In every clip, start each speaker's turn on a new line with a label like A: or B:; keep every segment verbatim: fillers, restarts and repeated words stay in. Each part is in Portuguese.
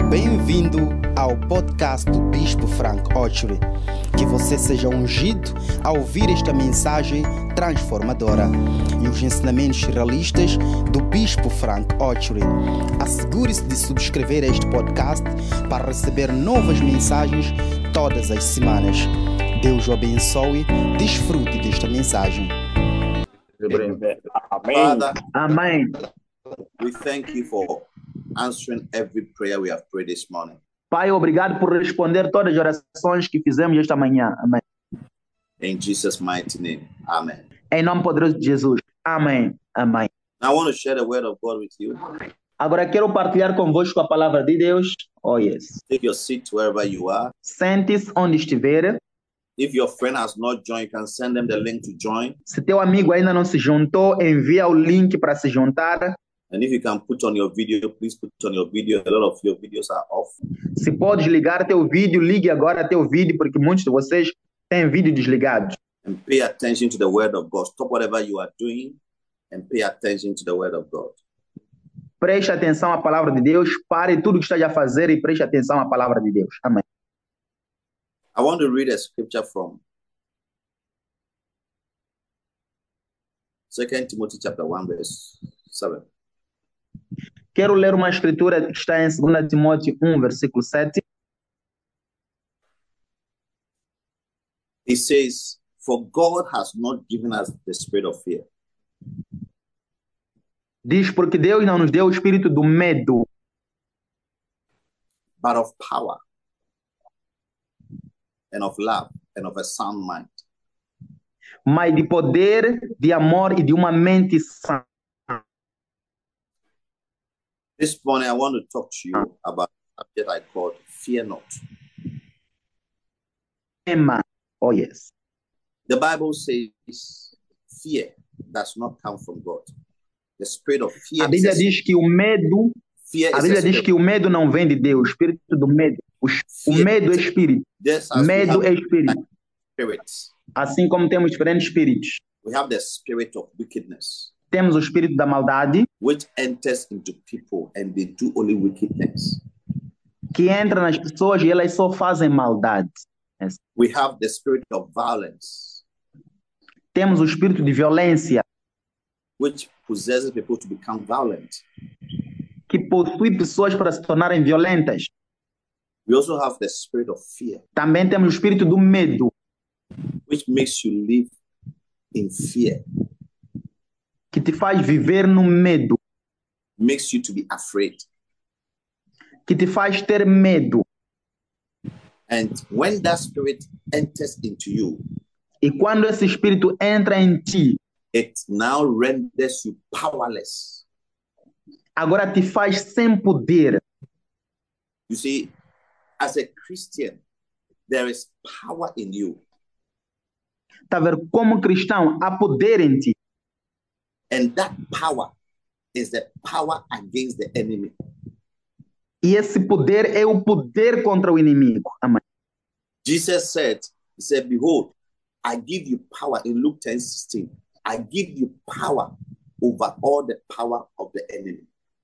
A: Bem-vindo ao podcast do Bispo Frank Ochery. Que você seja ungido ao ouvir esta mensagem transformadora e os ensinamentos realistas do Bispo Frank Ochery. Assegure-se de subscrever este podcast para receber novas mensagens todas as semanas. Deus o abençoe. Desfrute desta mensagem.
B: Amen.
C: Father,
B: Amém.
C: we thank you for answering every prayer we have prayed this morning.
B: Pai, obrigado por responder todas as orações que fizemos esta manhã. Amém.
C: In Jesus' mighty name. Amen.
B: Em nome poderoso de Jesus. Amém. Amém.
C: Now I want to share the word of God with you.
B: Agora quero partilhar convosco a palavra de Deus. Oh, yes.
C: Take your seat wherever you are.
B: Sente-se onde estiver.
C: If your friend has not joined, you can send them the link to join.
B: Se teu amigo ainda não se juntou, envia o link para se juntar.
C: And if you can put on your video, please put on your video. A lot of your videos are off.
B: Se podes ligar teu vídeo, ligue agora teu vídeo, porque muitos de vocês têm vídeo desligados.
C: And pay attention to the word of God. Stop whatever you are doing and pay attention to the word of God.
B: Preste atenção à palavra de Deus. Pare tudo o que esteja a fazer e preste atenção à palavra de Deus. Amém.
C: I want to read a scripture from Second Timothy chapter one, verse seven.
B: Quero ler uma escritura que está em dois Timóteo um, versículo sete.
C: It says, "For God has not given us the spirit of fear,
B: Diz, porque Deus não nos deu o espírito do medo,
C: but of power and of love and of a sound mind."
B: mas de poder, de amor e de uma mente sã.
C: This morning, I want to talk to you about a subject I called fear not.
B: Tema. Oh, yes.
C: The Bible says fear does not come from God. The spirit of fear,
B: A Bíblia
C: is a,
B: diz que o medo,
C: fear
B: a
C: is a
B: Bíblia diz
C: spirit.
B: que o medo não vem de Deus, o espírito do medo. O, es- o
C: Fear-
B: medo é espírito.
C: Just as we
B: Medo
C: have
B: é espírito.
C: spirits,
B: Assim como temos diferentes espíritos.
C: we have the spirit of wickedness,
B: Temos o espírito da maldade,
C: which enters into people and they do only wicked things.
B: que entra nas pessoas e elas só fazem maldade.
C: We have the spirit of violence,
B: Temos o espírito de violência,
C: which possesses people to become violent.
B: que possui pessoas para se tornarem violentas.
C: We also have the spirit of fear,
B: Também temos o espírito do medo,
C: which makes you live in fear,
B: que te faz viver no medo,
C: makes you to be afraid.
B: que te faz ter medo.
C: And when that spirit enters into you,
B: E quando esse espírito entra em ti,
C: it now renders you powerless.
B: agora te faz sem poder.
C: You see, as a Christian, there is power in you,
B: Tá a ver? Como cristão, há poder em ti.
C: and that power is the power against the enemy.
B: E esse poder é o poder contra o inimigo. Amém.
C: Jesus said, He said, "Behold, I give you power." In Luke ten sixteen, I give you power over all the power of the enemy.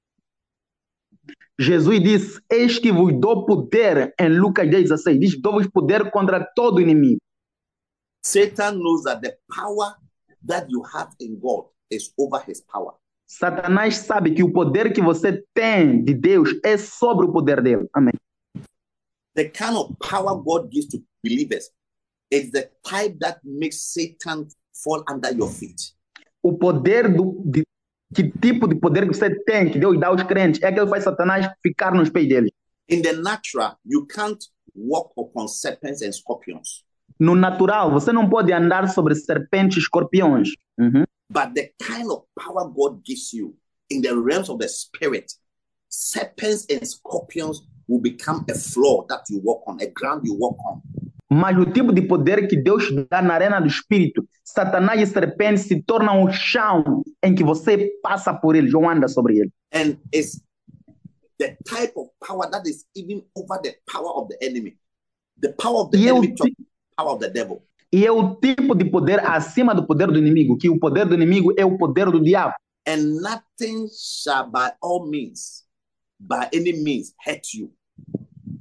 B: Jesus disse, eis que vos dou poder, em Lucas dez, dezesseis, diz, dou-vos poder contra todo inimigo.
C: Satan knows that the power that you have in God is over his power.
B: Satanás sabe que o poder que você tem de Deus é sobre o poder dele. Amém.
C: The kind of power God gives to believers is the type that makes Satan fall under your feet.
B: O poder do... De, que tipo de poder que você tem, que Deus dá aos crentes, é aquele que faz Satanás ficar nos pés dele.
C: In the natural, you can't walk upon serpents and scorpions.
B: No natural, você não pode andar sobre serpentes e escorpiões. Uhum.
C: But the kind of power God gives you in the realms of the spirit, serpents and scorpions will become a floor that you walk on, a ground you walk on.
B: Mas o tipo de poder que Deus dá na arena do espírito, Satanás e serpentes se tornam o chão em que você passa por eles ou anda sobre ele.
C: And it's the type of power that is even over the power of the enemy. The power of the
B: E eu
C: enemy,
B: ti-
C: talks the power of the devil.
B: E é o tipo de poder acima do poder do inimigo, que o poder do inimigo é o poder do diabo.
C: And nothing shall by all means, by any means, hurt you.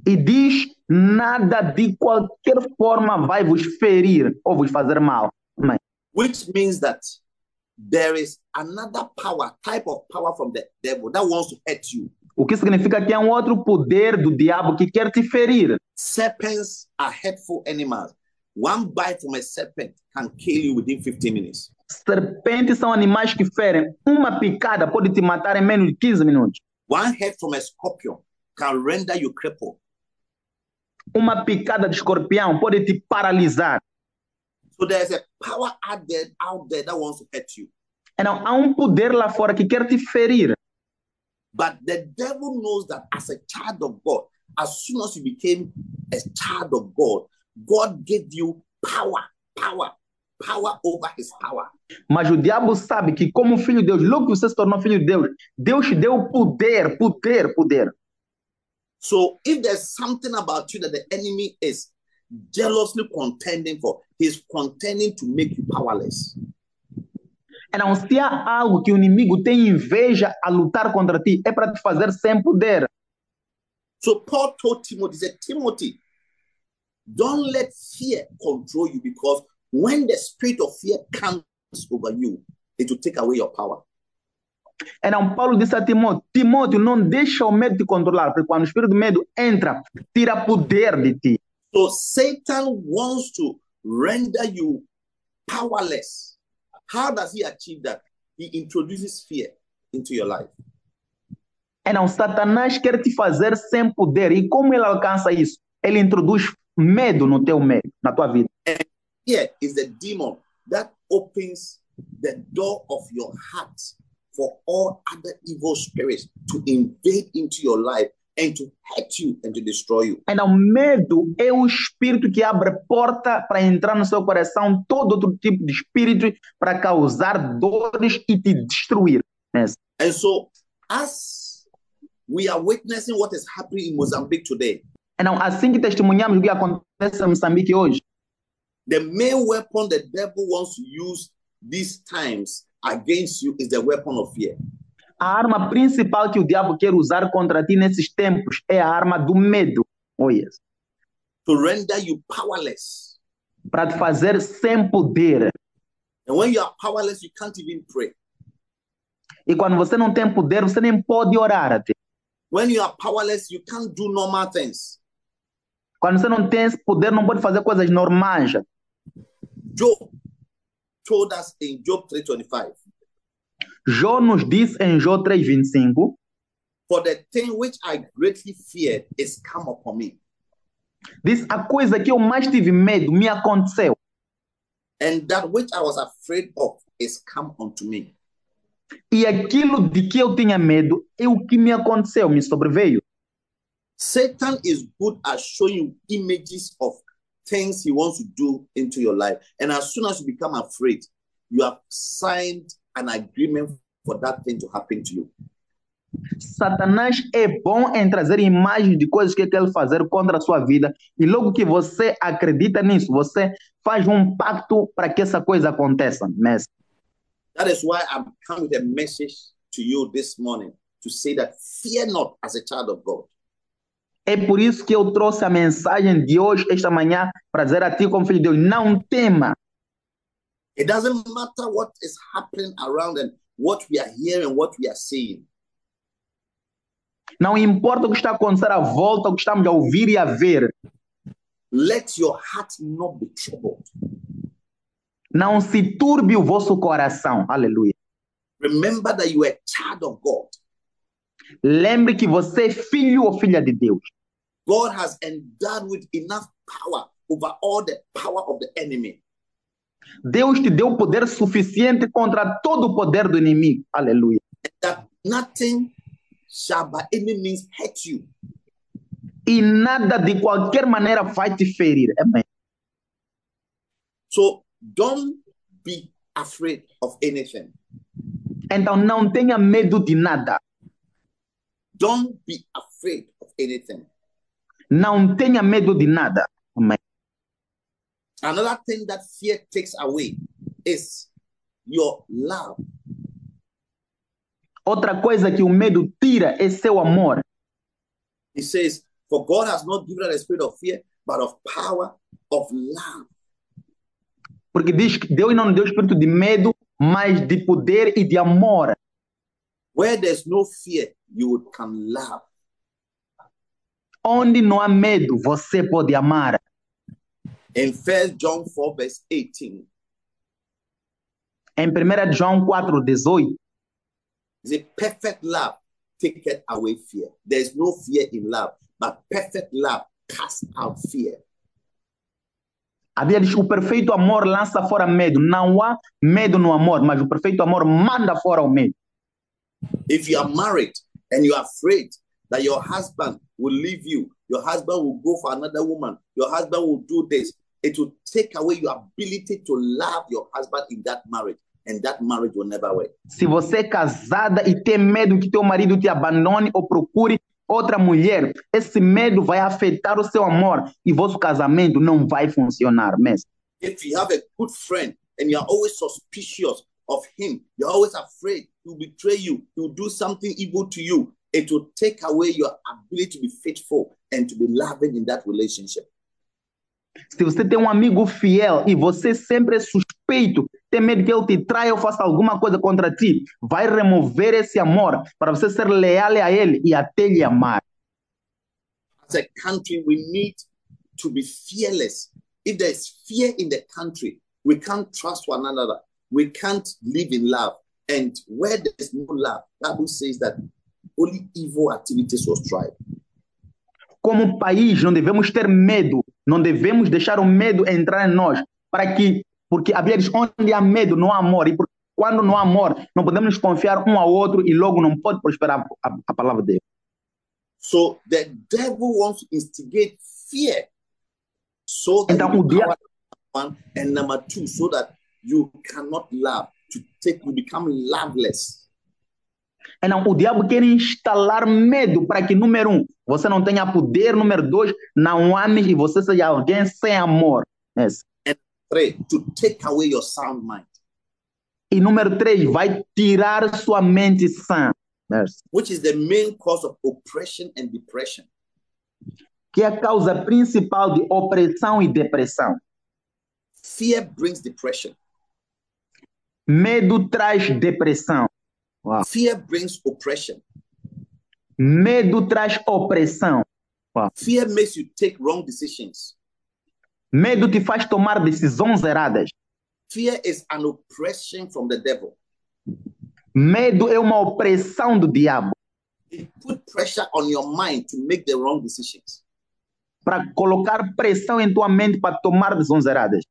B: E diz: nada de qualquer forma vai vos ferir ou vos fazer mal. Amém.
C: Which means that there is another power, type of power from the devil that wants to hurt you.
B: O que significa que há um outro poder do diabo que quer te ferir.
C: Serpents are hurtful animals. One bite from a serpent can kill you within fifteen minutes.
B: Serpentes são animais que ferem. Uma picada pode te matar em menos de quinze minutos.
C: One hit from a scorpion can render you crippled.
B: Uma picada de escorpião pode te paralisar.
C: So there's a power out there, out there that wants to hurt you.
B: Então, há um poder lá fora que quer te ferir.
C: But the devil knows that as a child of God, as soon as you became a child of God, God gave you power, power, power over his power.
B: Mas o diabo sabe que, como filho de Deus, logo que você se tornou filho de Deus, Deus te deu poder, poder, poder.
C: So if there's something about you that the enemy is jealously contending for, he's contending to make you powerless.
B: Então, se há algo que o inimigo tem inveja a lutar contra ti, é para te fazer sem poder.
C: So Paul told Timothy, he said, Timothy, don't let fear control you, because when the spirit of fear comes over you, it will take away your power.
B: Então, Paulo disse a Timóteo: Timóteo, não deixa o medo te controlar, porque quando o espírito de medo entra, tira poder de ti.
C: So Satan wants to render you powerless. How does he achieve that? He introduces fear into your life.
B: Então, Satanás quer te fazer sem poder. E como ele alcança isso? Ele introduz medo no teu meio, na tua vida.
C: And fear is the demon that opens the door of your heart for all other evil spirits to invade into your life and to hurt you and to destroy you.
B: Então, medo é o espírito que abre porta para entrar no seu coração todo outro tipo de espírito para causar dores e te destruir. Yes.
C: And so, as we are witnessing what is happening in Mozambique today,
B: Então, assim que testemunhamos o que acontece em Moçambique hoje,
C: the main weapon the devil wants to use these times against you is the weapon of fear.
B: a arma principal que o diabo quer usar contra ti nesses tempos é a arma do medo. Oh, yes.
C: To render you powerless.
B: Para te fazer sem poder.
C: And when you are powerless, you can't even pray.
B: E quando você não tem poder, você nem pode orar até.
C: When you are powerless, you can't do normal things.
B: Quando você não tem esse poder, não pode fazer coisas normais.
C: Job told us in Job three twenty-five,
B: Jó nos disse em Jó três, vinte e cinco,
C: for the thing which I greatly feared is come upon me,
B: diz: a coisa que eu mais tive medo me aconteceu,
C: and that which I was afraid of is come unto me.
B: e aquilo de que eu tinha medo é o que me aconteceu, me sobreveio.
C: Satan is good at showing you images of things he wants to do into your life. And as soon as you become afraid, you have signed an agreement for that thing to happen to you.
B: Satanás é bom em trazer imagens de coisas que quer fazer contra a sua vida, e logo que você acredita nisso, você faz um pacto para que essa coisa aconteça. Mestre.
C: That is why I'm coming with a message to you this morning to say that fear not as a child of God.
B: É por isso que eu trouxe a mensagem de hoje, esta manhã, para dizer a ti como filho de Deus: não tema.
C: It doesn't matter what is happening around and what we are hearing, what we are seeing.
B: Não importa o que está acontecendo à volta, o que estamos a ouvir e a ver.
C: Let your heart not be troubled.
B: Não se turbe o vosso coração. Aleluia.
C: Remember that you are a child of God.
B: Lembre que você é filho ou filha de Deus.
C: God has endowed with enough power over all the power of the enemy.
B: Deus te deu poder suficiente contra todo o poder do inimigo. Aleluia.
C: That nothing shall by any means hurt you.
B: E nada de qualquer maneira vai te ferir. Amém.
C: So don't be afraid of anything.
B: Então não tenha medo de nada.
C: Don't be afraid of anything.
B: Não tenha medo de nada. Amém.
C: Another thing that fear takes away is your love.
B: Outra coisa que o medo tira é seu amor.
C: He says, For God has not given us a spirit of fear, but of power, of love.
B: Porque diz que Deus não nos deu espírito de medo, mas de poder e de amor.
C: Where there's no fear, you would can love.
B: Onde não há medo, você pode amar.
C: In First John four, verse eighteen,
B: Em primeira João quatro, dezoito,
C: the perfect love taketh away fear. There's no fear in love, but perfect love casts out fear.
B: a Bíblia diz: o perfeito amor lança fora medo. Não há medo no amor, mas o perfeito amor manda fora o medo.
C: If you are married and you are afraid that your husband will leave you, your husband will go for another woman, your husband will do this, it will take away your ability to love your husband in that marriage, and that marriage will never work.
B: Se você é casada e tem medo que teu marido te abandone ou procure outra mulher, esse medo vai afetar o seu amor e vosso casamento não vai funcionar mesmo.
C: If you have a good friend and you are always suspicious of him, you're always afraid he will betray you, he will do something evil to you, it will take away your ability to be faithful and to be loving in that relationship.
B: Se você tem um amigo fiel e você sempre é suspeito, tem medo que ele te traia ou faça alguma coisa contra ti, vai remover esse amor para você ser leal a ele e até lhe amar.
C: As a country, we need to be fearless. If there's fear in the country, we can't trust one another. We can't live in love. And where there's no love, the Bible says that only evil activities will strive.
B: Como país, não devemos ter medo, não devemos deixar o medo entrar em nós, para que, porque a Bíblia diz: onde há medo, não há amor, e por, quando não há amor, não podemos confiar um ao outro e logo não pode prosperar a, a palavra de Deus.
C: So the devil wants to instigate fear, so that
B: Então,
C: you
B: o diabo,
C: one and number two, so that you cannot love, to take you become loveless.
B: Não, o diabo quer instalar medo para que, número um, você não tenha poder, número dois, não ame e você seja alguém sem amor. Yes.
C: And three, to take away your sound mind.
B: E número três, vai tirar sua mente sã. Yes.
C: Which is the main cause of oppression and depression.
B: Que é a causa principal de opressão e depressão.
C: Fear brings depression.
B: Medo traz depressão. Wow.
C: Fear brings oppression.
B: Medo traz opressão. Wow.
C: Fear makes you take wrong decisions.
B: Medo te faz tomar decisões erradas.
C: Fear is an oppression from the devil.
B: Medo é uma opressão do diabo.
C: It put pressure on your mind to make the wrong decisions.
B: Para colocar pressão em tua mente para tomar decisões erradas.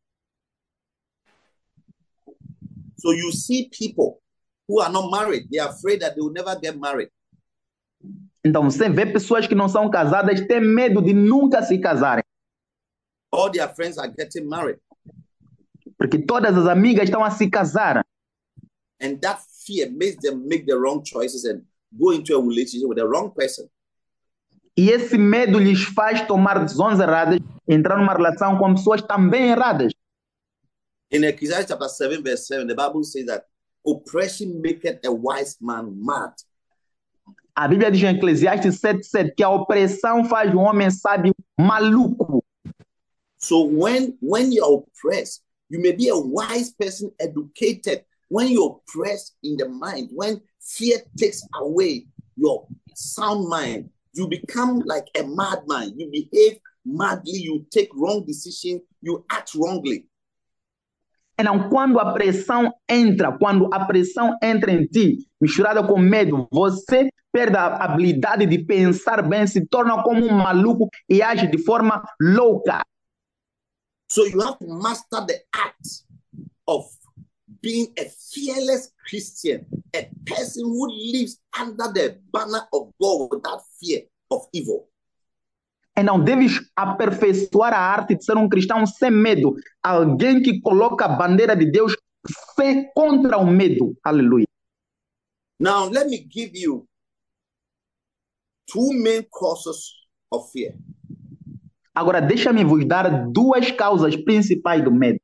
C: So you see people who are not married, they are afraid that they will never get married.
B: Então você vê pessoas que não são casadas, têm medo de nunca se casarem.
C: All their friends are getting married.
B: Porque todas as amigas estão a se casar.
C: And that fear makes them make the wrong choices and go into a relationship with the wrong person.
B: E esse medo lhes faz tomar decisões erradas, entrar numa relação com pessoas também erradas.
C: In Ecclesiastes chapter seven, verse seven, the Bible says that oppression maketh a wise man mad.
B: A Bíblia diz em Eclesiastes sete, sete que a opressão faz o homem sábio maluco.
C: So when, when you're oppressed, you may be a wise person, educated. When you're oppressed in the mind, when fear takes away your sound mind, you become like a madman. You behave madly, you take wrong decisions, you act wrongly.
B: Então, quando a pressão entra, quando a pressão entra em ti, misturada com medo, você perde a habilidade de pensar bem, se torna como um maluco e age de forma louca.
C: So you have to master the art of being a fearless Christian, a person who lives under the banner of God without fear of evil.
B: Então, deves aperfeiçoar a arte de ser um cristão sem medo. Alguém que coloca a bandeira de Deus sem, contra o medo. Aleluia.
C: Now, let me give you two main causes of fear.
B: Agora, deixa-me vos dar duas causas principais do medo.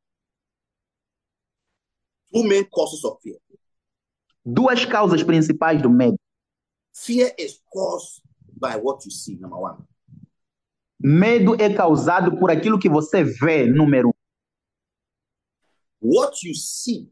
C: Two main causes of fear.
B: Duas causas principais do medo.
C: Fear is caused by what you see, number one.
B: Medo é causado por aquilo que você vê, número um.
C: What you see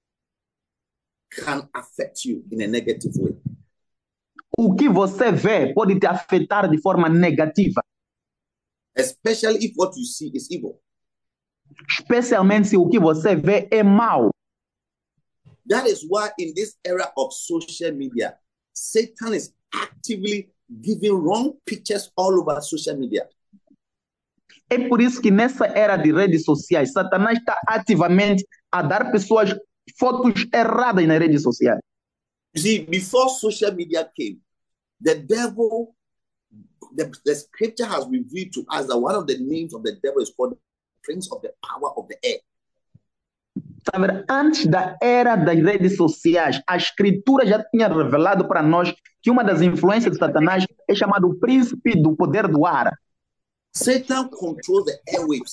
C: can affect you in a negative way.
B: O que você vê pode te afetar de forma negativa,
C: especially if what you see is evil.
B: especialmente se o que você vê é mau.
C: That is why in this era of social media, Satan is actively giving wrong pictures all over social media.
B: É por isso que nessa era de redes sociais, Satanás está ativamente a dar pessoas fotos erradas nas redes sociais.
C: You see, before social media came, the devil, the, the scripture has revealed to us that one of the names of the devil is called the prince of the power of the air.
B: Sabe, antes da era das redes sociais, a escritura já tinha revelado para nós que uma das influências de Satanás é chamado o príncipe do poder do ar.
C: Satan controls the airwaves.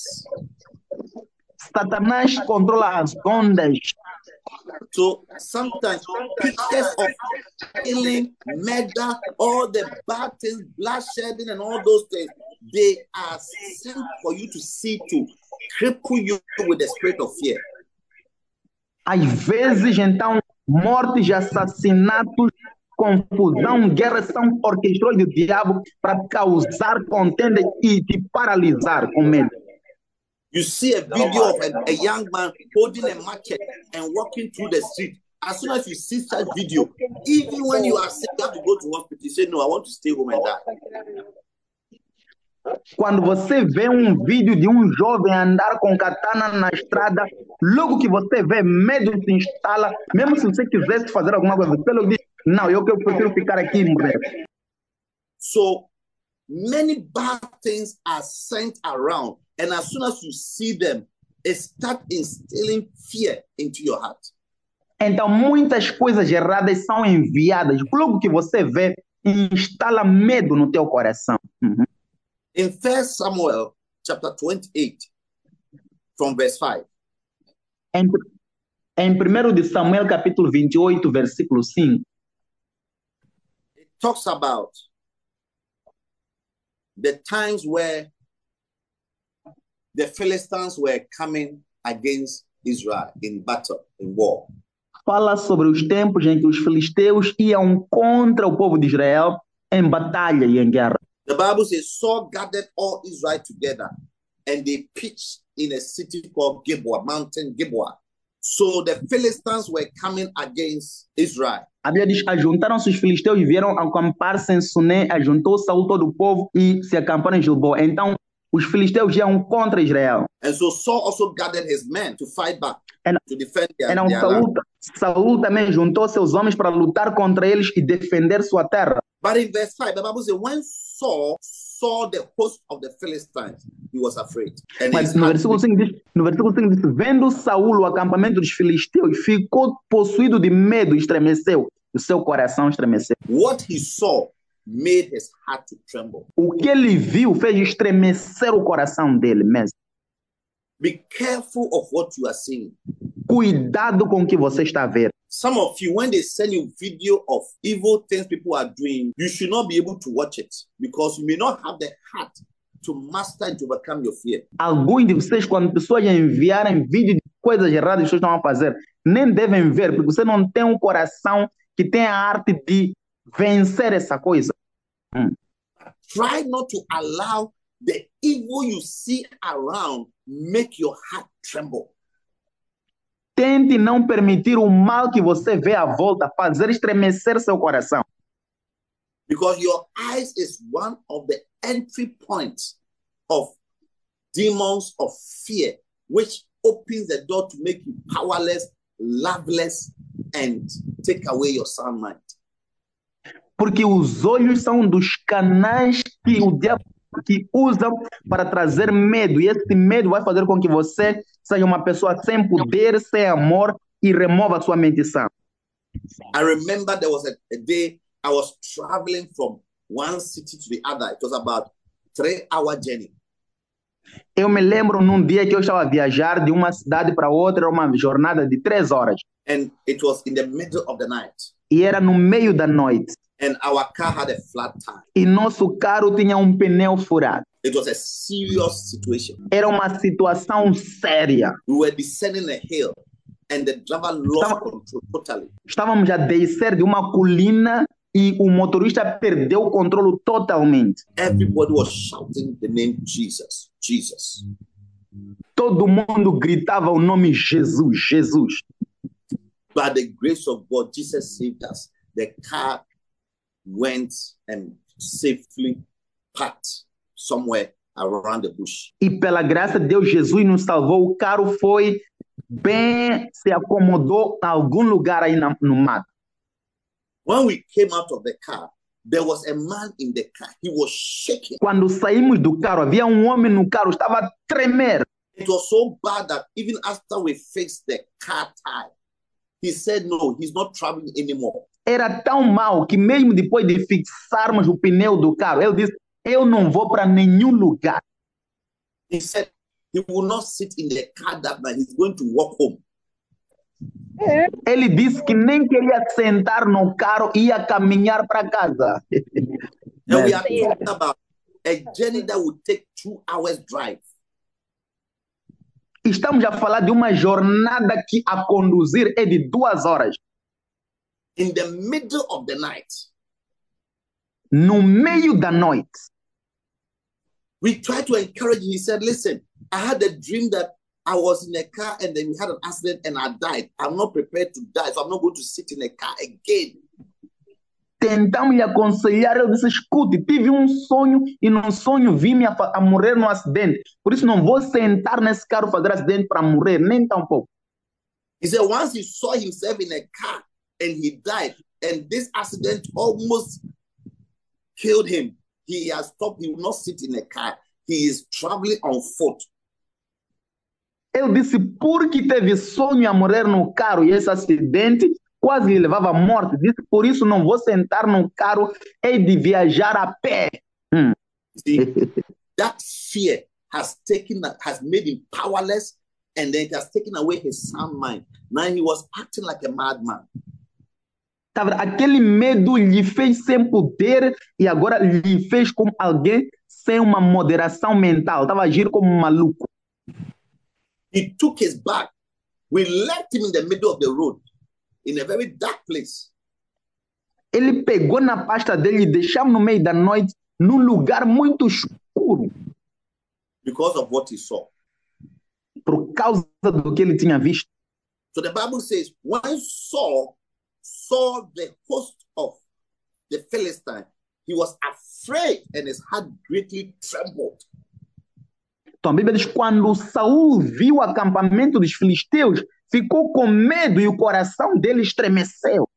B: Satanás controla as ondas.
C: So sometimes pictures of killing, murder, all the bad things, bloodshedding and all those things, they are sent for you to see, to cripple you with the spirit of fear.
B: Às vezes, então, mortes, assassinatos, confusão, guerra são orquestrações do diabo para causar contenda e te paralisar com medo.
C: You see a video of a, a young man holding a machete and walking through the street. As soon as you see such video, even when you are sick, you have to go to hospital. You say, no, I want to stay home and die.
B: Quando você vê um vídeo de um jovem andar com katana na estrada, logo que você vê, medo se instala. Mesmo se você quisesse fazer alguma coisa, você logo diz, não, eu prefiro ficar aqui e morrer.
C: So many bad things are sent around, and as soon as you see them, it starts instilling fear into your heart.
B: Então, muitas coisas erradas são enviadas. Logo que você vê, instala medo no teu coração. Uhum.
C: In First Samuel chapter twenty-eight, from verse five.
B: Em, em primeiro de Samuel, capítulo vinte e oito, versículo cinco.
C: It talks about the times where the Philistines were coming against Israel in battle, in war.
B: Fala sobre os tempos em que os filisteus iam contra o povo de Israel em batalha e em guerra.
C: The Bible says Saul gathered all Israel together and they pitched in a city called Gilboa, Mountain Gilboa. So the Philistines were coming against Israel.
B: A Bíblia diz, ajuntaram-se os filisteus e vieram acampar-se em Suné, ajuntou Saul todo o povo e se acamparam em Gilboa. Então, os filisteus iam contra Israel.
C: And so Saul also gathered his men to fight back,
B: And,
C: to defend their,
B: então,
C: their
B: Saul,
C: land.
B: Saul também juntou seus homens para lutar contra eles e defender sua terra.
C: But in verse five, the Bible says, when Saul saw the host of the Philistines, he was afraid. And
B: Mas
C: his
B: no
C: heart
B: versículo cinco diz, no versículo cinco diz, vendo Saul o acampamento dos filisteus, ficou possuído de medo, estremeceu, o seu coração estremeceu.
C: what he saw made his heart to tremble.
B: O que ele viu fez estremecer o coração dele mesmo.
C: Be careful of what you are seeing.
B: Cuidado com o que você está a ver.
C: Some of you, when they send you video of evil things people are doing, you should not be able to watch it because you may not have the heart to master and to overcome your fear.
B: Alguns de vocês, quando pessoas enviarem vídeo de coisas erradas que vocês estão a fazer, nem devem ver, porque você não tem um coração que tem a arte de vencer essa coisa. Hum.
C: Try not to allow the evil you see around make your heart tremble.
B: Tente não permitir o mal que você vê à volta fazer estremecer seu coração.
C: Because your eyes is one of the entry points of demons of fear, which opens the door to make you powerless, loveless, and take away your sound mind.
B: Porque os olhos são dos canais que o diabo que usa para trazer medo. E esse medo vai fazer com que você seja uma pessoa sem poder, sem amor e remova sua mente sã.
C: I remember there was a, a day I was traveling from one city to the other. It was about three hour journey.
B: Eu me lembro num dia que eu estava a viajar de uma cidade para outra, uma jornada de três horas.
C: And it was in the middle of the night.
B: E era no meio da noite.
C: And our car had a flat tire.
B: E nosso carro tinha um pneu furado.
C: It was a serious situation.
B: Era uma situação séria.
C: We were descending a hill and the driver lost
B: Estava-
C: control totally.
B: Estávamos a descer de uma colina e o motorista perdeu o controle totalmente.
C: Everybody was shouting the name Jesus, Jesus.
B: Todo mundo gritava o nome Jesus, Jesus.
C: By the grace of God, Jesus saved us. The car went and safely parked somewhere around the bush.
B: E pela graça de Deus, Jesus nos salvou. O carro foi bem, se acomodou em algum lugar aí na- no mato.
C: When we came out of the car, there was a man in the car. He was shaking.
B: Quando saímos do carro, havia um homem no carro, estava a tremer.
C: It was so bad that even after we fixed the car tire, he said, no, he's not traveling anymore.
B: Era tão mal que mesmo depois de fixarmos o pneu do carro, ele disse, eu não vou para nenhum lugar.
C: He said he will not sit in the car that night. He's going to walk home.
B: Ele disse que nem queria sentar no carro e ia caminhar para casa.
C: And we are talking about a journey that would take two hours drive.
B: Estamos a falar de uma jornada que a conduzir é de duas horas.
C: In the middle of the night,
B: No meio da noite.
C: we tried to encourage him. He said, listen, I had a dream that I was in a car and then we had an accident and I died. I'm not prepared to die, so I'm not going to sit in a car again.
B: Tentamos lhe aconselhar, ele disse, escute, tive um sonho e no sonho vi-me a, fa- a morrer no acidente. Por isso não vou sentar nesse carro fazer acidente para morrer, nem tão pouco.
C: He said once he saw himself in a car and he died, and this accident almost killed him, he has stopped. He will not sit in a car. He is traveling on foot.
B: Ele disse, porque teve sonho a morrer no carro e esse acidente quase lhe levava à morte. Disse, por isso não vou sentar no carro, hei de viajar a pé. Hum.
C: See, that fear has taken, has made him powerless, and then it has taken away his sound mind. Now he was acting like a madman.
B: Tá vendo? Aquele medo lhe fez sem poder e agora lhe fez como alguém sem uma moderação mental. Estava a agir como um maluco.
C: He took his bag. We left him in the middle of the road, in a very dark place.
B: Ele pegou na pasta dele e deixamos no meio da noite, num lugar muito escuro,
C: Because of what he saw.
B: por causa do que ele tinha visto.
C: So the Bible says, when Saul saw the host of the Philistine, he was afraid and his heart greatly trembled.
B: Então a Bíblia diz, quando Saul viu o acampamento dos filisteus, ficou com medo e o coração dele estremeceu.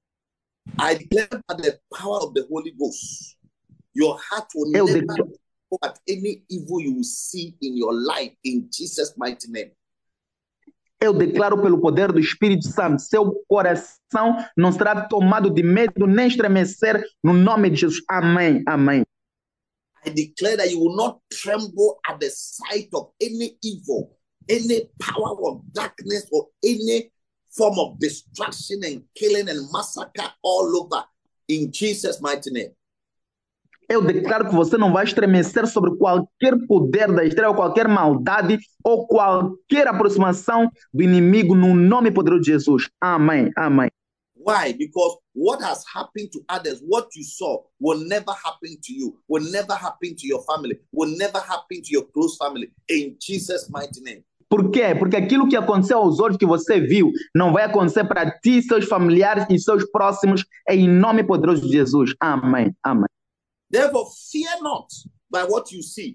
C: I declare by the power of the Holy Ghost, your heart will
B: Eu
C: never
B: declaro,
C: go at any evil you will see in your life in Jesus' mighty name.
B: eu declaro pelo poder do Espírito Santo, seu coração não será tomado de medo nem estremecer no nome de Jesus. Amém, amém.
C: I declare that you will not tremble at the sight of any evil, any power of darkness, or any form of destruction and killing and massacre all over in Jesus' mighty name.
B: Eu declaro que você não vai estremecer sobre qualquer poder da estrela, qualquer maldade ou qualquer aproximação do inimigo no nome poderoso de Jesus. Amém, amém.
C: Why? Because what has happened to others, what you saw, will never happen to you, will never happen to your family, will never happen to your close family in Jesus' mighty name.
B: Por quê? Porque aquilo que aconteceu aos olhos que você viu não vai acontecer para ti, seus familiares e seus próximos, em nome poderoso de Jesus. Amém, amém.
C: Therefore, fear not by what you see.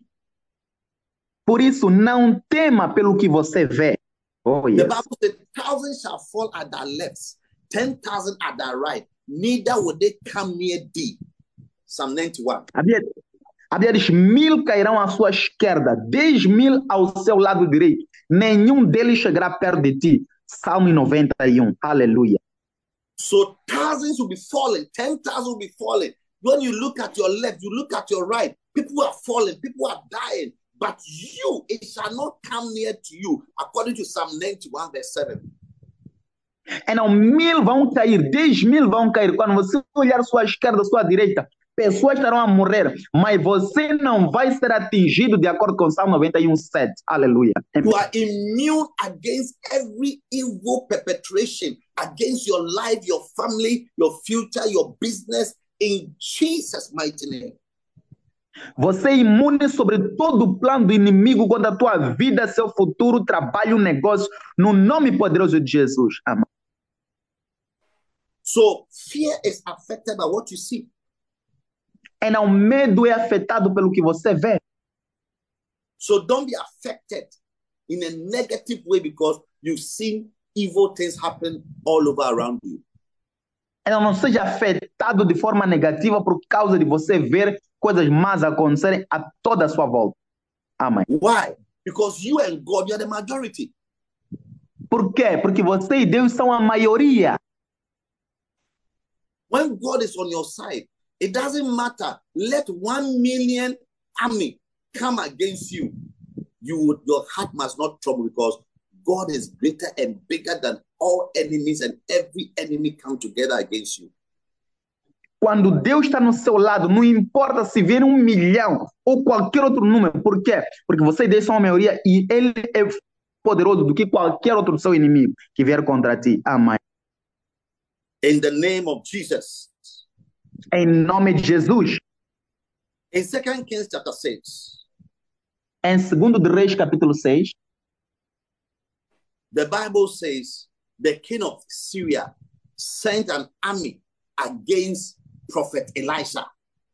B: Por isso, não tema pelo que você vê. Oh,
C: The
B: yes.
C: Bible says, thousands shall fall at thy left, ten thousand at thy right, neither will they come near thee. Psalm ninety-one.
B: A Bíblia, a Bíblia diz, mil cairão à sua esquerda, dez mil ao seu lado direito, nenhum deles chegará perto de ti. Salmo noventa e um, aleluia.
C: So thousands will be falling, ten thousand will be falling. When you look at your left, you look at your right, people are falling, people are dying, but you, it shall not come near to you, according to Psalm ninety-one, verse seven.
B: Então, mil vão cair, dez mil vão cair. Quando você olhar sua esquerda, sua direita, pessoas estarão a morrer, mas você não vai ser atingido de acordo com Salmo noventa e um, sete. Aleluia.
C: You are immune against every evil perpetration against your life, your family, your future, your business, in Jesus' mighty name.
B: Você é imune sobre todo o plano do inimigo contra a tua vida, seu futuro, trabalho, negócio, no nome poderoso de Jesus. Amém.
C: So fear is affected by what you see.
B: Então, o medo é afetado pelo que você vê.
C: So don't be affected in a negative way because you've seen evil things happen all over around you.
B: Então, não seja afetado de forma negativa por causa de você ver coisas más acontecerem a toda a sua volta. Amém.
C: Why? Because you and God, you are the majority.
B: Por quê? Porque você e Deus são a maioria.
C: When God is on your side, it doesn't matter. Let one million army come against you. You, your heart must not trouble because God is greater and bigger than all enemies, and every enemy come together against you.
B: Quando Deus está no seu lado, não importa se vier um milhão ou qualquer outro número. Por quê? Porque você e Deus são a maioria e Ele é poderoso do que qualquer outro seu inimigo que vier contra ti. Amém.
C: In the name of Jesus.
B: Em nome de Jesus.
C: In Second Kings chapter six.
B: Em segundo de Reis, capítulo seis.
C: The Bible says the king of Syria sent an army against Prophet Elisha.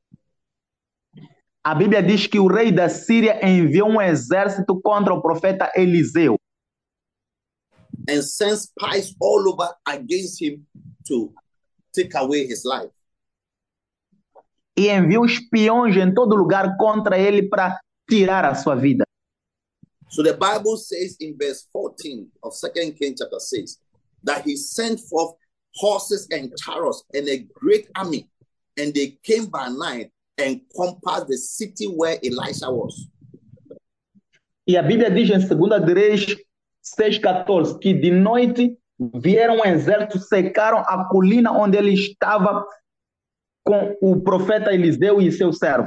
B: A Bíblia diz que o rei da Síria enviou um exército contra o profeta Eliseu.
C: And sent spies all over against him to take away his life.
B: E enviou espiões em todo lugar contra ele para tirar a sua vida.
C: So the Bible says in verse fourteen of Second Kings chapter six that he sent forth horses and chariots and a great army, and they came by night and compassed the city where Elisha was.
B: E a Bíblia diz em segunda de Reis seis, catorze que de noite vieram um exército, secaram a colina onde ele estava com o profeta Eliseu e seu servo.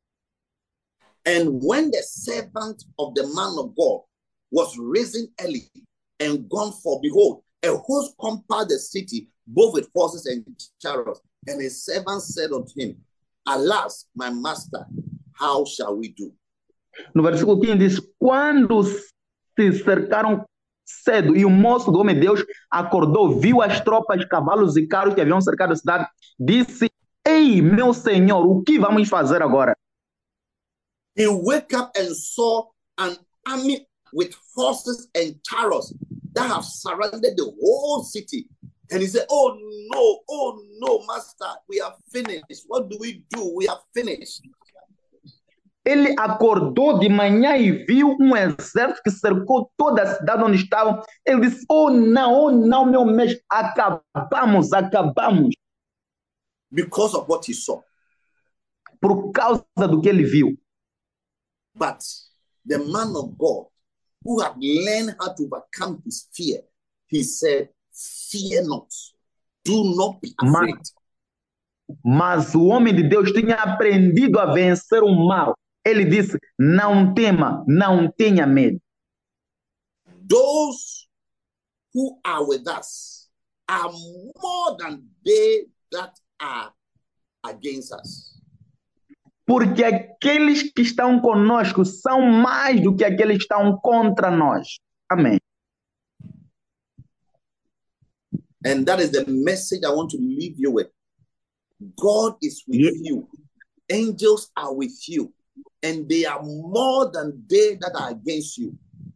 C: And when the servant of the man of God was risen early and gone forth, behold, a host compassed the city, both with horses and chariots. And his servant said unto him, Alas, my master, how shall we do?
B: No versículo quinze diz, quando se cercaram cedo e o moço do homem de Deus acordou, viu as tropas, cavalos e carros que haviam cercado a cidade, disse, ei, meu senhor, o que vamos fazer agora?
C: He woke up and saw an army with horses and chariots that have surrounded the whole city. And he said, oh no, oh no, master, we are finished. What do we do? We are finished.
B: Ele acordou de manhã e viu um exército que cercou toda a cidade onde estavam. Ele disse, oh não, oh não, meu mestre, acabamos, acabamos.
C: Because of what he saw.
B: Por causa do que ele viu.
C: But the man of God, who had learned how to overcome his fear, he said, fear not. Do not be afraid.
B: Mas, mas o homem de Deus tinha aprendido a vencer o mal. Ele disse, não tema, não tenha medo.
C: Those who are with us are more than they that are against us.
B: Porque aqueles que estão conosco são mais do que aqueles que estão contra nós. Amém.
C: And that is the message I want to leave you with. God is with
B: Yeah.
C: you. Angels are with you. And they are more than they that are against you.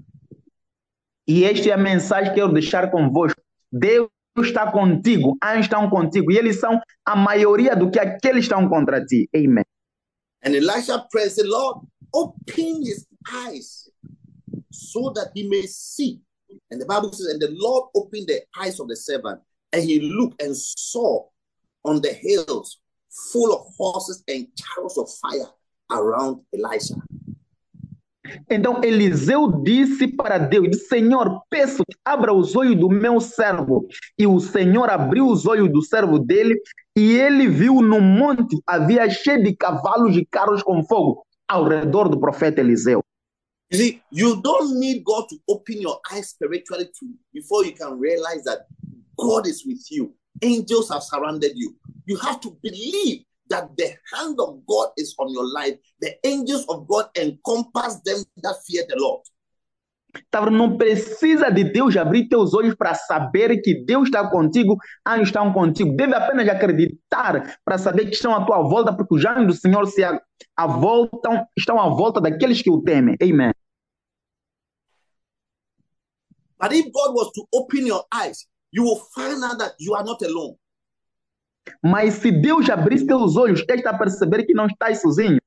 B: E esta é a mensagem que eu quero deixar convosco. Deus está contigo, anjos estão contigo. E eles são a maioria do que aqueles que estão contra ti. Amém.
C: And Elisha prayed, the Lord, open his eyes so that he may see. And the Bible says, and the Lord opened the eyes of the servant, and he looked and saw on the hills full of horses and chariots of fire around Elisha.
B: Então Eliseu disse para Deus, disse, Senhor, peço-te, abra os olhos do meu servo. E o Senhor abriu os olhos do servo dele, e ele viu no monte, havia cheio de cavalos e carros com fogo ao redor do profeta Eliseu.
C: You see, you don't need God to open your eyes spiritually to, before you can realize that God is with you. Angels have surrounded you. You have to believe that the hand of God is on your life. The angels of God encompass them that fear the Lord.
B: Então, não precisa de Deus abrir teus olhos para saber que Deus está contigo, anjos estão contigo. Deve apenas acreditar para saber que estão à tua volta, porque os anjos do Senhor se a, a voltam, estão à volta daqueles que o temem. Amen.
C: But if God was to open your eyes, you will find out that you are not alone.
B: Mas se Deus abrisse teus olhos, está a perceber que não estás sozinho.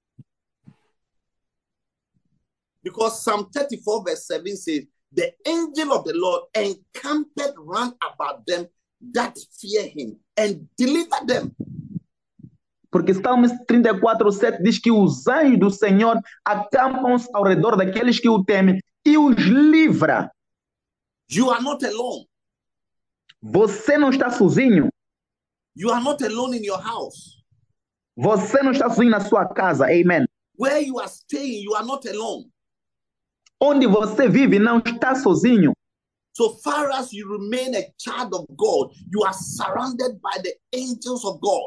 C: Because Psalm thirty-four verse seven says, the angel of the Lord encampeth round about them that fear him and deliver them.
B: Porque Salmos trinta e quatro, sete diz que os anjos do Senhor acampam-se ao redor daqueles que o temem e os livra.
C: You are not alone.
B: Você não está sozinho.
C: You are not alone in your house.
B: Você não está sozinho na sua casa. Amen.
C: Where you are staying, you are not alone.
B: Onde você vive, não está sozinho.
C: So far as you remain a child of God, you are surrounded by the angels of God.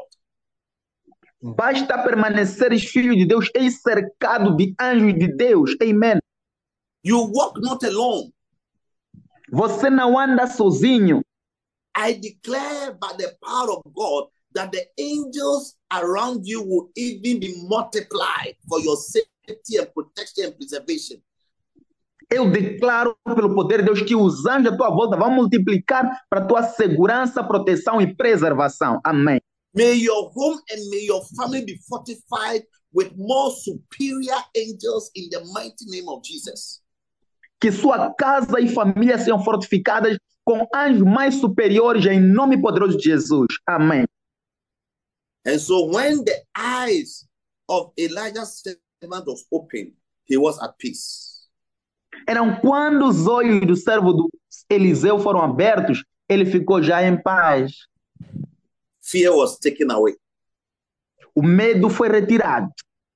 B: Basta permaneceres filho de Deus, és cercado de anjos de Deus. Amen.
C: You walk not alone.
B: Você não anda sozinho.
C: I declare by the power of God that the angels around you will even be multiplied for your safety and protection and preservation.
B: Eu declaro pelo poder de Deus que os anjos à tua volta vão multiplicar para a tua segurança, proteção e preservação. Amém.
C: May your home and may your family be fortified with more superior angels in the mighty name of Jesus.
B: Que sua casa e família sejam fortificadas com anjos mais superiores em nome poderoso de Jesus. Amém.
C: And so when the eyes of Elijah's servant was opened, he was at peace.
B: Então, quando os olhos do servo do Eliseu foram abertos, ele ficou já em paz.
C: Fear was taken away.
B: O medo foi retirado.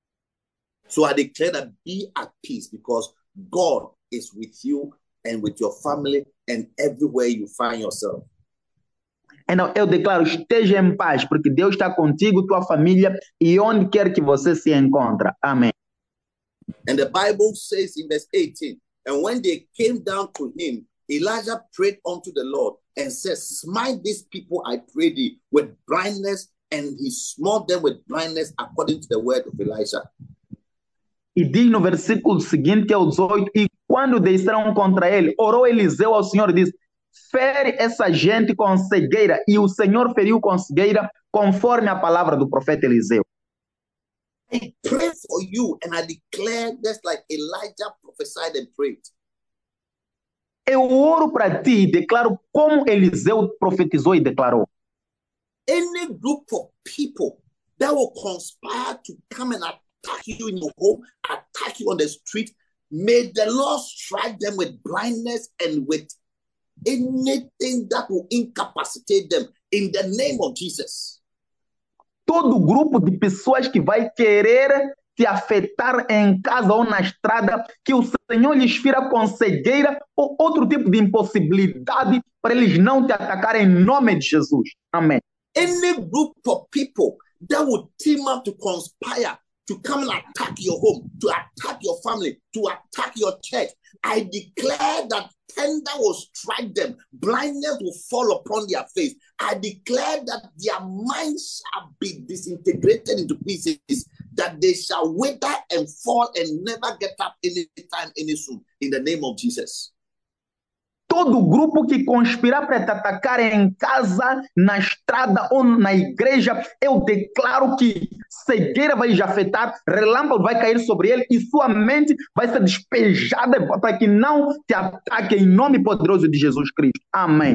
C: So I declare that be at peace because God is with you and with your family and everywhere you find yourself.
B: Então, eu declaro, esteja em paz, porque Deus está contigo, tua família e onde quer que você se encontre. Amém.
C: And the Bible says in verse eighteen, and when they came down to him, Elijah prayed unto the Lord and said, smite these people, I pray thee, with blindness, and he smote them with blindness according to the word of Elisha.
B: E diz no versículo seguinte ao dezoito, e quando desceram contra ele, orou Eliseu ao Senhor e disse, fere essa gente com cegueira, e o Senhor feriu com cegueira, conforme a palavra do profeta Eliseu.
C: I pray for you and I declare just like Elijah prophesied and prayed.
B: Eu oro para ti e declaro como Eliseu profetizou e declarou.
C: Any group of people that will conspire to come and attack you in your home, attack you on the street, may the Lord strike them with blindness and with anything that will incapacitate them in the name of Jesus.
B: Todo grupo de pessoas que vai querer te afetar em casa ou na estrada, que o Senhor lhes fira com cegueira ou outro tipo de impossibilidade para eles não te atacarem em nome de Jesus. Amém.
C: Any group of people that would team up to conspire to come and attack your home, to attack your family, to attack your church, I declare that thunder will strike them, blindness will fall upon their face. I declare that their minds shall be disintegrated into pieces, that they shall wither and fall and never get up any time, any soon, in the name of Jesus.
B: Todo grupo que conspirar para te atacar em casa, na estrada ou na igreja, eu declaro que cegueira vai lhe afetar, relâmpago vai cair sobre ele e sua mente vai ser despejada para que não te ataque em nome poderoso de Jesus Cristo. Amém.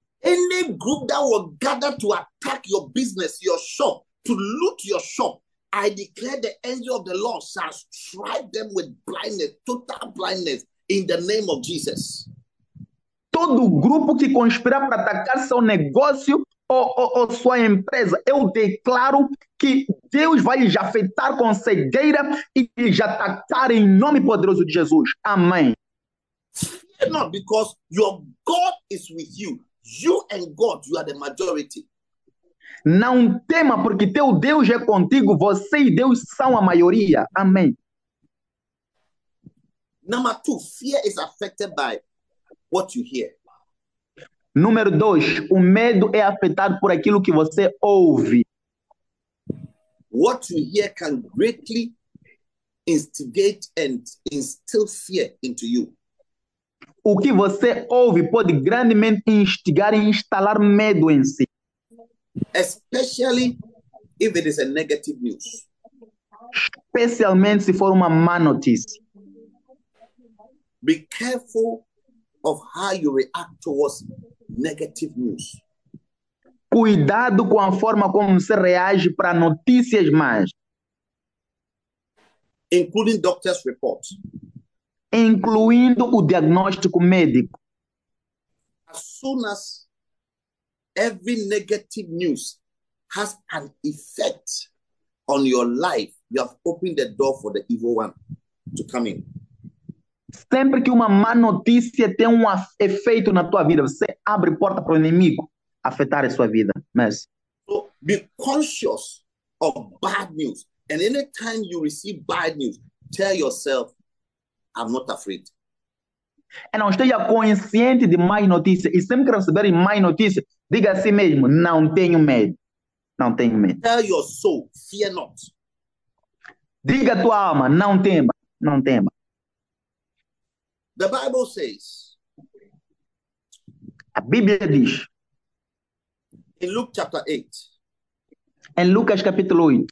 C: Any group that will gather to attack your business, your shop, to loot your shop, I declare the angel of the Lord shall strike them with blindness, total blindness, in the name of Jesus.
B: Todo grupo que conspira para atacar seu negócio ou, ou, ou sua empresa, eu declaro que Deus vai lhes afetar com cegueira e lhes atacar em nome poderoso de Jesus. Amém.
C: Fear not, because your God is with you. You and God, you are the majority.
B: Não tema, porque teu Deus é contigo, você e Deus são a maioria. Amém.
C: Number two, fear is affected by what you hear.
B: Número dois, o medo é afetado por aquilo que você ouve.
C: What you hear can greatly instigate and instill fear into you.
B: O que você ouve pode grandemente instigar e instalar medo em si.
C: Especially if it is a negative news.
B: Especialmente se for uma má notícia.
C: Be careful of how you react towards negative news.
B: Cuidado com a forma como você reage para notícias más.
C: Including doctor's reports.
B: Incluindo o diagnóstico médico.
C: As soon as every negative news has an effect on your life, you have opened the door for the evil one to come in.
B: Sempre que uma má notícia tem um efeito na tua vida, você abre porta para o inimigo afetar a sua vida. Mas
C: so be conscious of bad news. And anytime you receive bad news, tell yourself, I'm not afraid.
B: E não esteja consciente de mais notícias. E sempre que receberem mais notícias, diga a si mesmo, não tenho medo. Não tenho medo.
C: Tell your soul, fear not.
B: Diga a tua alma, não tema, não tema.
C: The Bible says,
B: a Bíblia diz,
C: in Luke chapter eight,
B: em Lucas capítulo oito,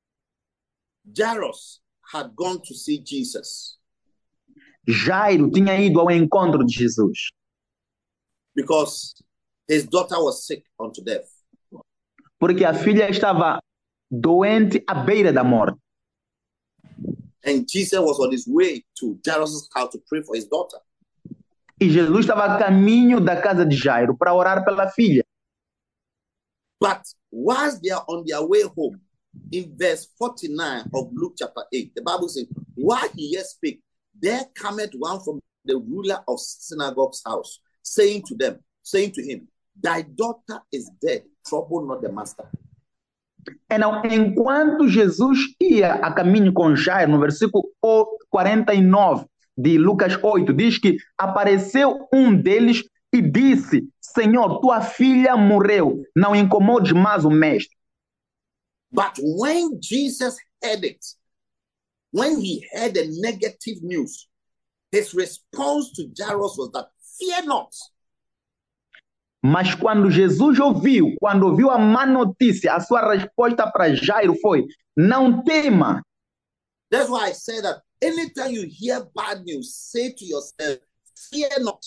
C: Jairus had gone to see Jesus.
B: Jairo tinha ido ao encontro de Jesus.
C: Because his daughter was sick unto death.
B: Porque a filha estava doente à beira da morte.
C: And Jesus was on his way to Jairus' house to pray for his daughter.
B: E Jesus estava a caminho da casa de Jairo para orar pela filha.
C: But whilst they are on their way home, in verse forty-nine of Luke chapter eight, the Bible says, while he yet spake, there cometh one from the ruler of synagogue's house, saying to them, saying to him, thy daughter is dead, trouble not the master.
B: Então, enquanto Jesus ia a caminho com Jairo, no versículo quarenta e nove de Lucas oito, diz que apareceu um deles e disse, Senhor, tua filha morreu, não incomodes mais o mestre.
C: But when Jesus heard it, when he heard the negative news, his response to Jairus was that, fear not.
B: Mas quando Jesus ouviu, quando ouviu a má notícia, a sua resposta para Jairo foi, não tema.
C: That's why I say that anytime you hear bad news, say to yourself, fear not.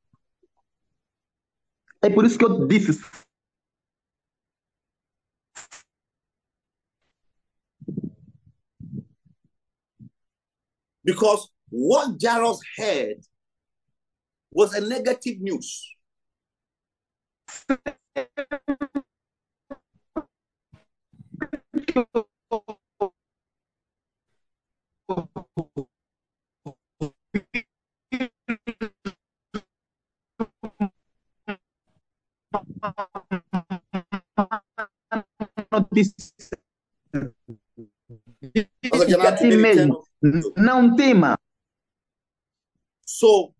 B: É por isso que eu disse,
C: because what Jairus heard was a negative news.
B: a si mesmo, não tema.
C: So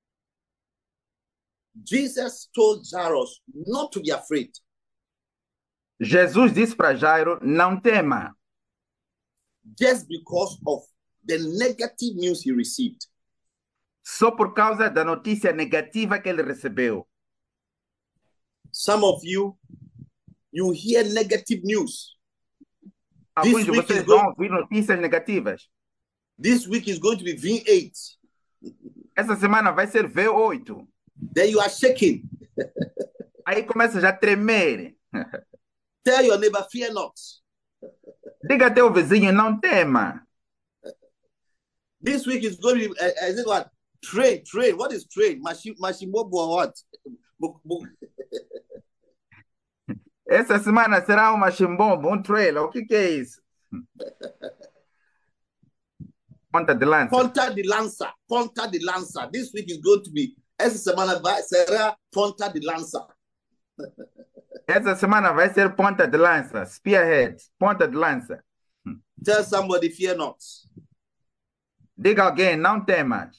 C: Jesus told Jairus not to be afraid.
D: Jesus disse para Jairo, não tema.
C: Just because of the negative news he received.
D: Só por causa da notícia negativa que ele recebeu.
C: Some of you, you hear negative news.
D: Alguns de vocês vão ouvir notícias negativas.
C: This week is going to be V eight.
D: Essa semana vai ser V oito.
C: Then you are shaking.
D: Aí começa já a tremer.
C: Tell your neighbor, fear not.
D: Diga a teu vizinho, não tema.
C: This week is going to be, uh, is it what? Trade, trade. What is trade? Machi- Machimobo or what? Bu- bu-
D: Essa semana será uma chimbombo, um trailer. O que que é isso? Ponta de lança.
C: Ponta de lança. Ponta de lança. This week is going to be, essa semana vai será ponta de lança.
D: Essa semana vai ser ponta de lança. Spearhead, ponta de lança.
C: Tell somebody, fear not.
D: Diga a alguém, não temas.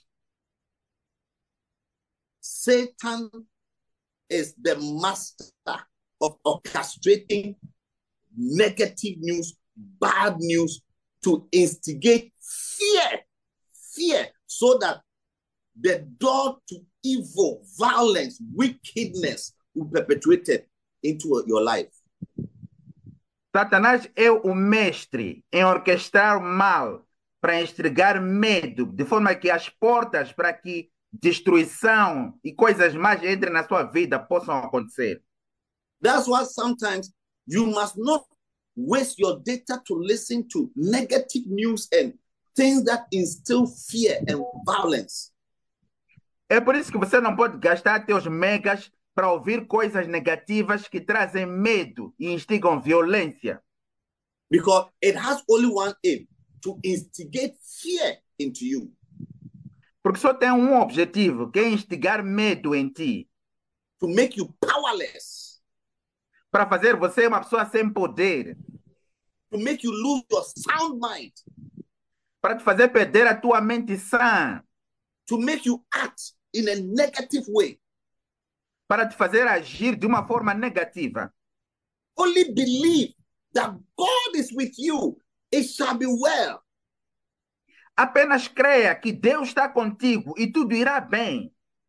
C: Satan is the master of orchestrating negative news, bad news to instigate fear, fear, so that the door to evil, violence, wickedness will be perpetuated into your life.
D: Satanás é o mestre em orquestrar o mal para instigar medo, de forma que as portas para que destruição e coisas mais entrem na sua vida possam acontecer.
C: That's why sometimes you must not waste your data to listen to negative news and things that instill fear and violence.
D: É por isso que você não pode gastar teus megas para ouvir coisas negativas que trazem medo e instigam violência.
C: Because it has only one aim, to instigate fear into you.
D: Porque só tem um objetivo, que é instigar medo em ti.
C: To make you powerless.
D: Para fazer você uma pessoa sem poder.
C: To make you lose your sound mind.
D: Para te fazer perder a tua mente sã.
C: To make you act in a negative way.
D: Para te fazer agir de uma forma negativa.
C: Only believe that God is with you. It shall be well.
D: Apenas creia que Deus está contigo e tudo irá bem.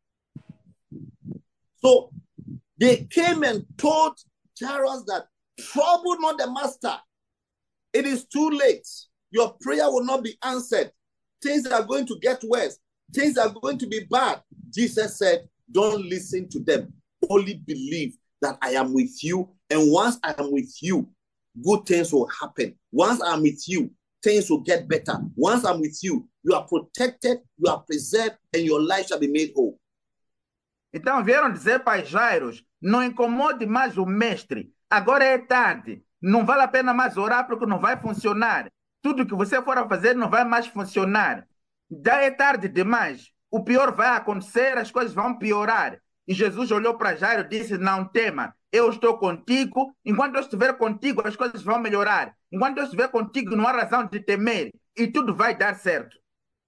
C: So they came and told Jairus that trouble not the master. It is too late. Your prayer will not be answered. Things are going to get worse. Things are going to be bad. Jesus said, don't listen to them. Only believe that I am with you. And once I am with you, good things will happen. Once I'm with you, things will get better. Once I'm with you, you are protected, you are preserved, and your life shall be made whole.
D: Então vieram dizer para Jairus, não incomode mais o mestre. Agora é tarde. Não vale a pena mais orar porque não vai funcionar. Tudo que você for a fazer não vai mais funcionar. Já é tarde demais. O pior vai acontecer, as coisas vão piorar. E Jesus olhou para Jairo e disse, não tema, eu estou contigo. Enquanto eu estiver contigo, as coisas vão melhorar. Enquanto eu estiver contigo, não há razão de temer. E tudo vai dar certo.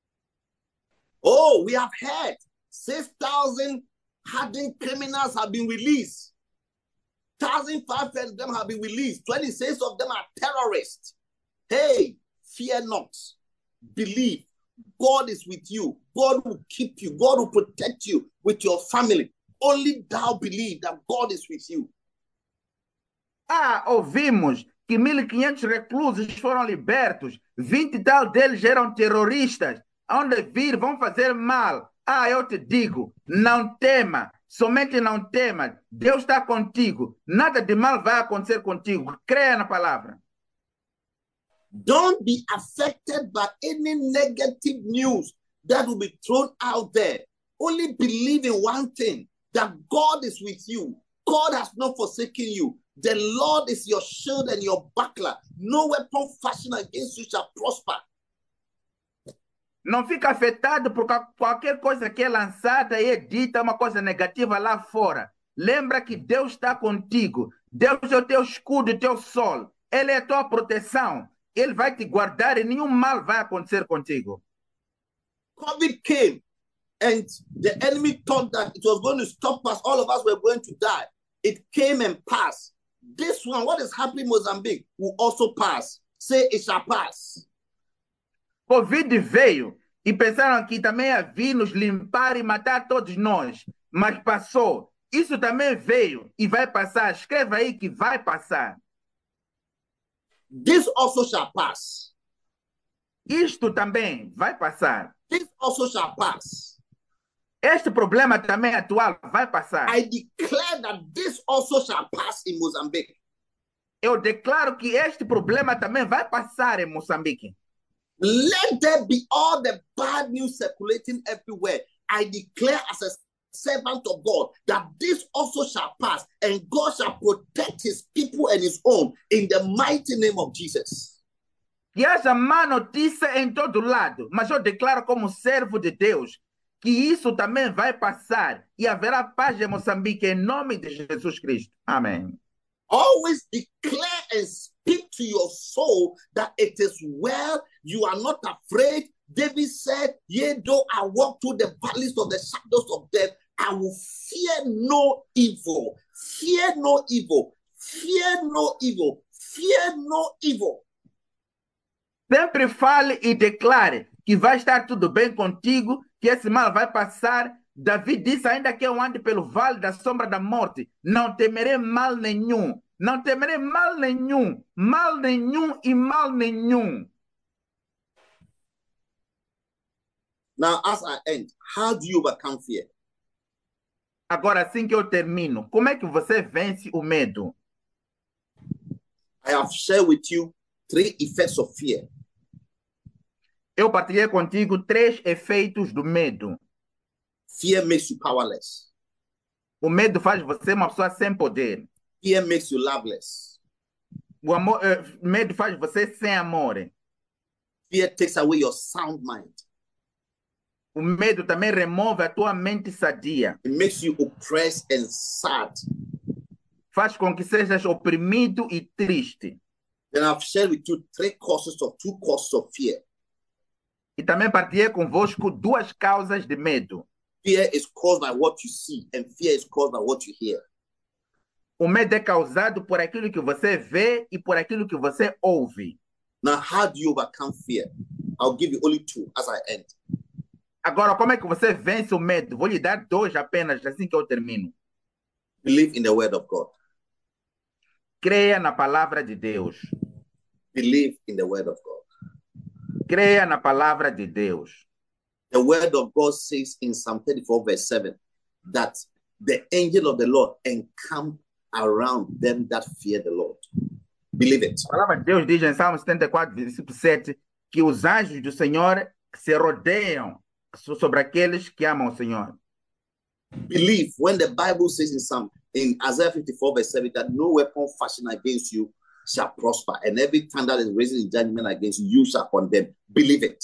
C: Oh, we have heard six thousand hardened criminals have been released. one thousand five hundred of them have been released. twenty-six of them are terrorists. Hey, fear not. Believe. God is with you. God will keep you. God will protect you with your family. Only thou believe that God is with you.
D: Ah, ouvimos que mil e quinhentos reclusos foram libertos. vinte e tal deles eram terroristas. Aonde vir vão fazer mal. Ah, eu te digo, não tema. Somente não tema. Deus está contigo. Nada de mal vai acontecer contigo. Creia na palavra.
C: Don't be affected by any negative news that will be thrown out there. Only believe in one thing, that God is with you. God has not forsaken you. The Lord is your shield and your buckler. No weapon fashioned against you shall prosper.
D: Não fica afetado por qualquer coisa que é lançada e é dita uma coisa negativa lá fora. Lembra que Deus está contigo. Deus é o teu escudo, o teu sol. Ele é a tua proteção. Ele vai te guardar e nenhum mal vai acontecer contigo.
C: COVID came and the enemy thought that it was going to stop us. All of us were going to die. It came and passed. This one, what is happening in Mozambique, will also pass. Say it shall pass.
D: Covid veio e pensaram que também ia vir nos limpar e matar todos nós. Mas passou. Isso também veio e vai passar. Escreva aí que vai passar.
C: This also shall pass.
D: Isto também vai passar.
C: This also shall pass.
D: Este problema também atual vai passar.
C: I declare that this also shall pass in Mozambique.
D: Eu declaro que este problema também vai passar em Moçambique.
C: Let there be all the bad news circulating everywhere. I declare as a servant of God that this also shall pass, and God shall protect his people and his own in the mighty name of Jesus.
D: Que haja má notícia em todo lado, mas eu declaro como servo de Deus que isso também vai passar e haverá paz em Moçambique em nome de Jesus Cristo. Amém.
C: Always declare and speak to your soul that it is well, you are not afraid. David said, yea, though I walk through the valleys of the shadows of death, I will fear no evil. Fear no evil. Fear no evil. Fear no evil.
D: Sempre fale e declare que vai estar tudo bem contigo, que esse mal vai passar. Davi disse, ainda que eu ande pelo vale da sombra da morte, não temerei mal nenhum. Não temerei mal nenhum. Mal nenhum e mal nenhum.
C: Now, as I end, how do you overcome fear?
D: Agora, assim que eu termino, como é que você vence o medo?
C: I have shared with you three effects of fear.
D: Eu partilhei contigo três efeitos do medo.
C: Fear makes you powerless.
D: O medo faz você uma pessoa sem poder.
C: Fear makes you loveless.
D: O amor, eh, medo faz você sem amor.
C: Fear takes away your sound mind.
D: O medo também remove a tua mente sadia.
C: It makes you oppressed and sad.
D: Faz com que sejas oprimido e triste.
C: Then I've shared with you three causes of two causes of fear.
D: E também partilhei convosco duas causas de medo.
C: Fear is caused by what you see, and fear is caused by what you hear.
D: O medo é causado por aquilo que você vê e por aquilo que você ouve.
C: Now, how do you overcome fear? I'll give you only two as I end.
D: Agora, como é que você vence o medo? Vou lhe dar dois apenas, assim que eu termino.
C: Believe in the word of God.
D: Creia na palavra de Deus.
C: Believe in the word of God.
D: Creia na palavra de Deus.
C: The word of God says in Psalm thirty-four, verse seven, that the angel of the Lord encamp around them that fear the Lord. Believe it.
D: A palavra de Deus diz em Salmo setenta e quatro, versículo sete, que os anjos do Senhor se rodeiam sobre aqueles que amam o Senhor.
C: Believe when the Bible says in Psalm in Isaiah fifty-four, verse seven, that no weapon fashioned against you shall prosper, and every tongue that is raising in judgment against you, you shall condemn. Believe it.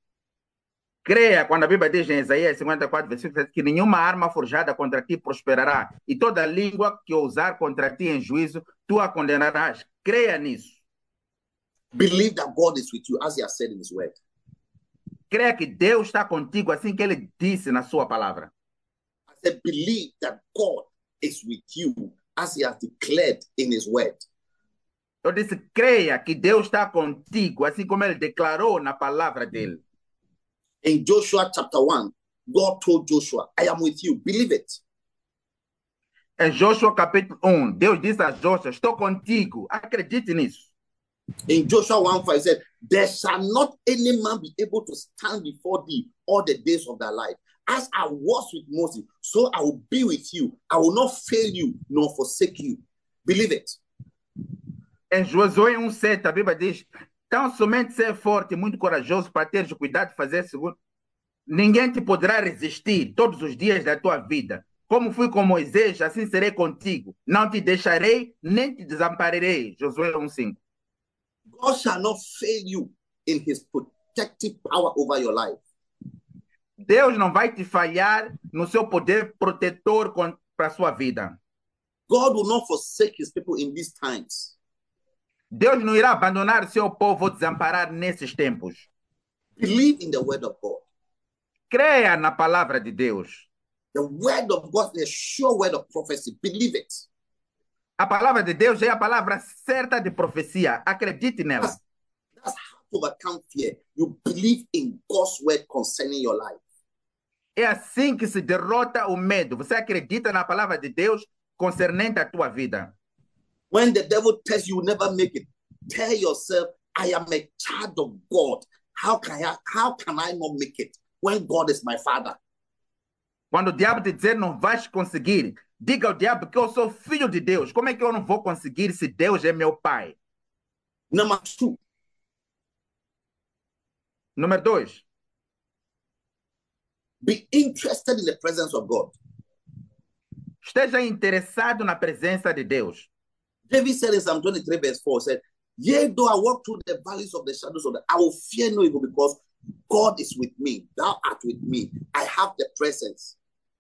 D: Creia quando a Bíblia diz em Isaías cinquenta e quatro, versículo sete, que nenhuma arma forjada contra ti prosperará, e toda língua que ousar contra ti em juízo, tu a condenarás. Creia nisso.
C: Believe that God is with you, as he has said in his word.
D: Creia que Deus está contigo, assim que ele disse na sua palavra.
C: I said, believe that God is with you, as he has declared in his word.
D: Eu disse, creia que Deus está contigo, assim como ele declarou na palavra dele.
C: In Joshua chapter one, God told Joshua, I am with you. Believe it.
D: Em Joshua capítulo um, Deus disse a Joshua, estou contigo, acredite nisso.
C: In Joshua one five, he said, there shall not any man be able to stand before thee all the days of thy life. As I was with Moses, so I will be with you. I will not fail you, nor forsake you. Believe it.
D: Em Josué um sete, a Bíblia diz, tão somente ser forte e muito corajoso para teres o cuidado de fazer segundo. Ninguém te poderá resistir todos os dias da tua vida. Como fui com Moisés, assim serei contigo. Não te deixarei, nem te desampararei. Josué um cinco.
C: God shall not fail you in his protective power over your life.
D: Deus não vai te falhar no seu poder protetor para a sua vida.
C: God will not forsake his people in these times.
D: Deus não irá abandonar o seu povo ou desamparar nesses tempos.
C: Believe in the word of God.
D: Creia na palavra de Deus.
C: The word of God is a sure word of prophecy. Believe it.
D: A palavra de Deus é a palavra certa de profecia. Acredite nela.
C: That's, that's how to overcome fear. You believe in God's word concerning your life.
D: É assim que se derrota o medo. Você acredita na palavra de Deus concernente à tua vida.
C: When the devil tells you you never make it, tell yourself, I am a child of God. How can I, how can I not make it when God is my father?
D: Quando o diabo te dizer não vais conseguir, diga ao diabo que eu sou filho de Deus. Como é que eu não vou conseguir se Deus é meu pai?
C: Number two,
D: Número dois,
C: be interested in the presence of God.
D: esteja interessado na presença de Deus.
C: David said in Psalm twenty-three, verse four, said, yea, though I walk through the valleys of the shadows of the, I will fear no evil because God is with me. Thou art with me. I have the presence.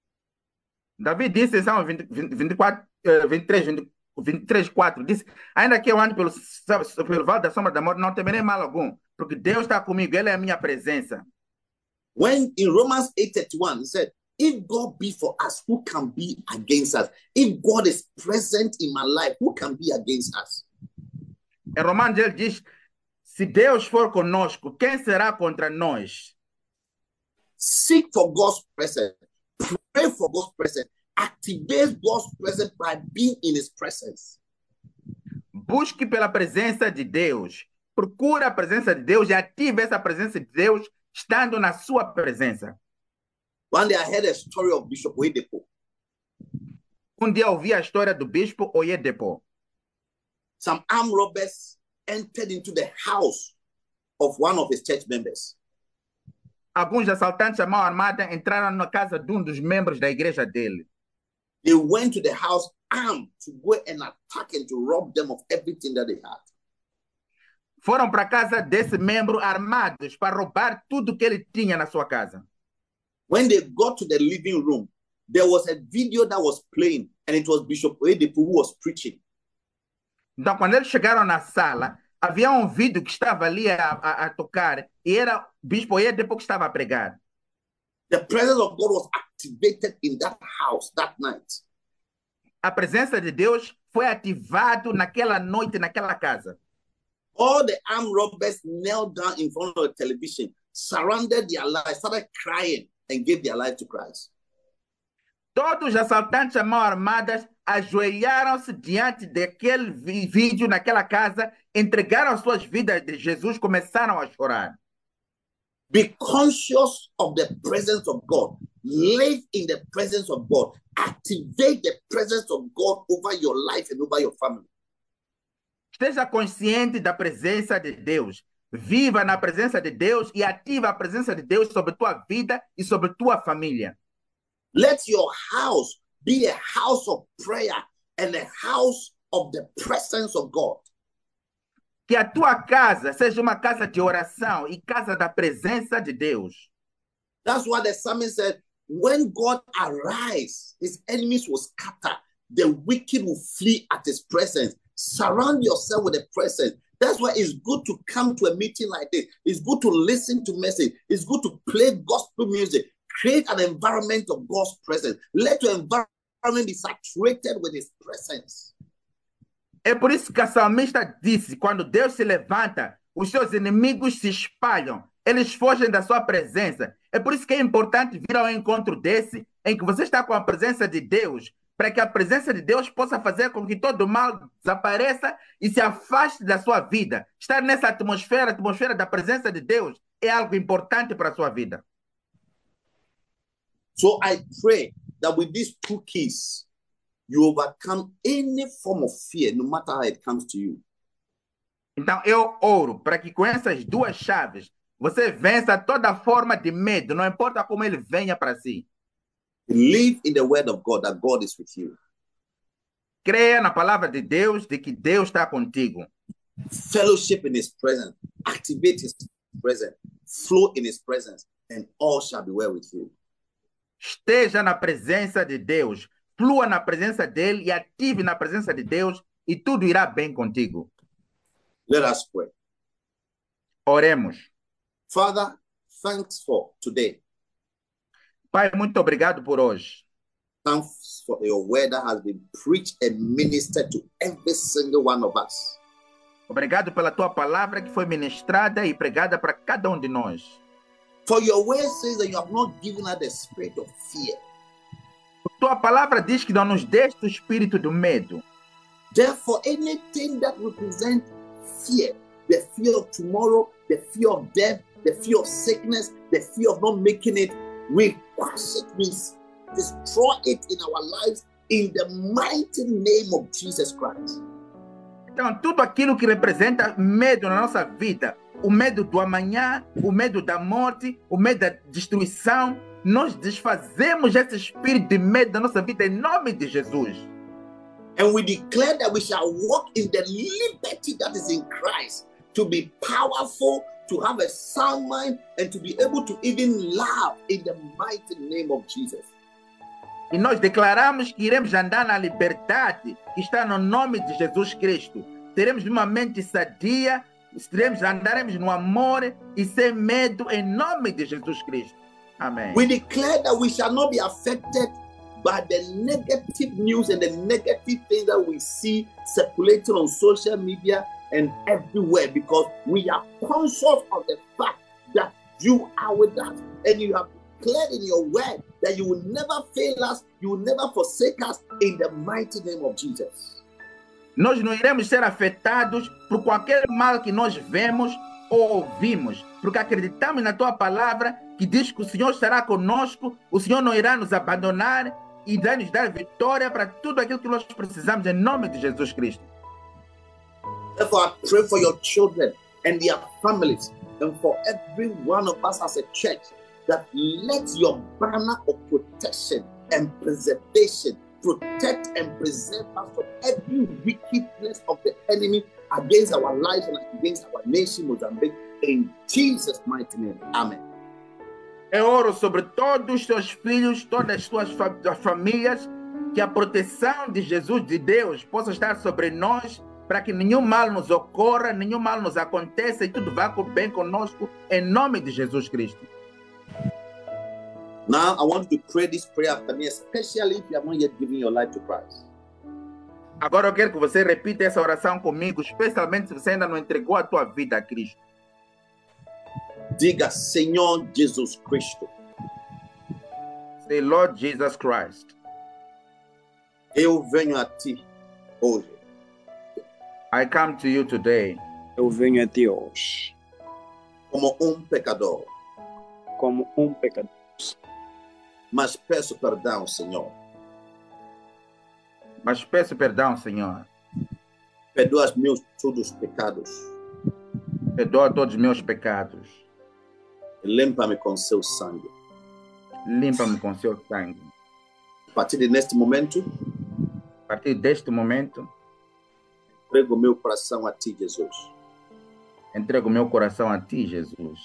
D: Davi disse em Salmo vinte, vinte, vinte e quatro, eh, vinte e três, vinte, vinte e três, quatro, disse, ainda que eu ande pelo, pelo vale da sombra da morte, não temerei mal algum, porque Deus está comigo, Ele é a minha presença.
C: When in Romans eight thirty-one, he said, if God be for us, who can be against us? If God is present in my life, who can be against us?
D: Em Romanos ele diz, se Deus for conosco, quem será contra nós?
C: Seek for God's presence. Pray for God's presence. Activate God's presence by being in His presence.
D: Busque pela presença de Deus. Procura a presença de Deus e ative essa presença de Deus estando na sua presença.
C: One day I heard a story of Bishop Oyedepo.
D: Um dia ouvi a história do bispo Oyedepo.
C: Some armed robbers entered into the house of one of his church members.
D: Alguns assaltantes à mão armada entraram na casa de um dos membros da igreja dele.
C: They went to the house armed to go and attack and to rob them of everything that they had.
D: Foram para a casa desse membro armados para roubar tudo que ele tinha na sua casa.
C: When they got to the living room, there was a video that was playing and it was Bishop Oyedepo who was preaching.
D: Então, quando eles chegaram na sala, havia um vídeo que estava ali a, a, a tocar e era o bispo Oyedepo que estava a pregar.
C: The presence of God was activated in that house that night.
D: A presença de Deus foi ativado naquela noite, naquela casa.
C: All the armed robbers knelt down in front of the television, surrendered their lives, started crying, and gave their life to Christ.
D: Todos os assaltantes à mão armadas ajoelharam-se diante daquele vídeo naquela casa, entregaram suas vidas de Jesus, começaram a chorar.
C: Be conscious of the presence of God. Live in the presence of God. Activate the presence of God over your life and over your family.
D: Esteja consciente da presença de Deus. Viva na presença de Deus e ativa a presença de Deus sobre tua vida e sobre tua família.
C: Let your house be a house of prayer and a house of the presence of God.
D: Que a tua casa seja uma casa de oração e casa da presença de Deus.
C: That's why the psalmist said, when God arises, his enemies will scatter. The wicked will flee at his presence. Surround yourself with the presence. That's why it's good to come to a meeting like this. It's good to listen to message. It's good to play gospel music. Create an environment of God's presence. Let your environment be saturated with his presence.
D: É por isso que a salmista disse, quando Deus se levanta, os seus inimigos se espalham. Eles fogem da sua presença. É por isso que é importante vir ao encontro desse, em que você está com a presença de Deus, para que a presença de Deus possa fazer com que todo o mal desapareça e se afaste da sua vida. Estar nessa atmosfera, a atmosfera da presença de Deus, é algo importante para a sua vida.
C: So I pray that with these two keys, you overcome any form of fear, no matter how it comes to you.
D: Então eu oro para que com essas duas chaves, você vença toda forma de medo, não importa como ele venha para si.
C: Believe in the word of God that God is with you.
D: Creia na palavra de Deus, de que Deus está contigo.
C: Fellowship in his presence. Activate his presence. Flow in his presence. And all shall be well with you.
D: Esteja na presença de Deus. Flua na presença dele e ative na presença de Deus e tudo irá bem contigo.
C: Let us pray.
D: Oremos.
C: Father, thanks for today.
D: Pai, muito obrigado por hoje.
C: Thanks for your word that has been preached and ministered to every single one of us.
D: Obrigado pela tua palavra que foi ministrada e pregada para cada um de nós.
C: For your word says that you have not given us the spirit of fear.
D: Tua palavra diz que não nos deste o espírito do medo.
C: Therefore, anything that represents fear, the fear of tomorrow, the fear of death, the fear of sickness, the fear of not making it, we crush it, we destroy it in our lives in the mighty name of Jesus Christ.
D: Então, tudo aquilo que representa medo na nossa vida, o medo do amanhã, o medo da morte, o medo da destruição, nós desfazemos esse espírito de medo da nossa vida em nome de Jesus.
C: And we declare that we shall walk in the liberty that is in Christ, to be powerful, to have a sound mind, and to be able to even laugh in the mighty name of Jesus.
D: E nós declaramos que iremos andar na liberdade que está no nome de Jesus Cristo. Teremos uma mente sadia, teremos, andaremos no amor e sem medo em nome de Jesus Cristo. Amém.
C: We declare that we shall not be affected by the negative news and the negative things that we see circulating on social media and everywhere, because we are conscious of the fact that you are with us and you have declared in your word that you will never fail us, you will never forsake us, in the mighty name of Jesus.
D: Nós não iremos ser afetados por qualquer mal que nós vemos ou ouvimos, porque acreditamos na tua palavra que diz que o Senhor estará conosco, o Senhor não irá nos abandonar e vai nos dar vitória para tudo aquilo que nós precisamos em nome de Jesus Cristo.
C: Therefore, I pray for your children and their families and for every one of us as a church, that let your banner of protection and preservation protect and preserve us from every wickedness of the enemy against our lives and against our nation, Mozambique, in Jesus' mighty name. Amen.
D: Eu oro sobre todos os teus filhos, todas as tuas fa famílias, que a proteção de Jesus, de Deus, possa estar sobre nós, para que nenhum mal nos ocorra, nenhum mal nos aconteça e tudo vá bem conosco, em nome de Jesus Cristo.
C: Now, I want you to pray this prayer after me, especially if you have not yet given your life to Christ.
D: Agora eu quero que você repita essa oração comigo, especialmente se você ainda não entregou a tua vida a Cristo.
C: Diga, Senhor Jesus Cristo,
D: Say, Lord Jesus Christ,
C: eu venho a ti hoje
D: I come to you today
E: Eu venho a ti hoje
C: como um pecador,
E: como um pecador,
C: mas peço perdão, Senhor.
D: mas peço perdão, Senhor.
C: Perdoa os meus todos os pecados.
D: Perdoa todos os meus pecados.
C: Limpa-me com seu sangue.
D: Limpa-me com seu sangue.
C: A partir de neste momento,
D: A partir deste momento,
C: entrego meu coração a ti, Jesus.
D: entrego meu coração a ti, Jesus.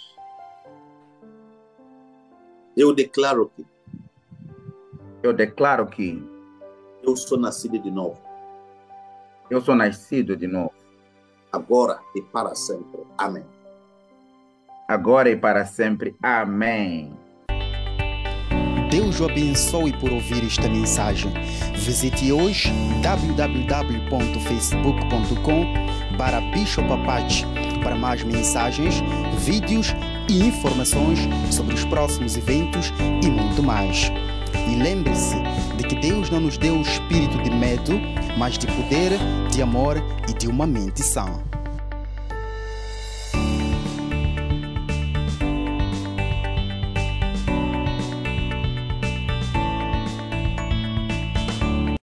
C: Eu declaro que
D: Eu declaro que
C: eu sou nascido de novo,
D: eu sou nascido de novo,
C: agora e para sempre. Amém.
D: agora e para sempre. Amém.
A: Deus o abençoe por ouvir esta mensagem. Visite hoje w w w ponto facebook ponto com barra Bishop Apache para mais mensagens, vídeos e informações sobre os próximos eventos e muito mais. E lembre-se de que Deus não nos deu o espírito de medo, mas de poder, de amor e de uma mente sã.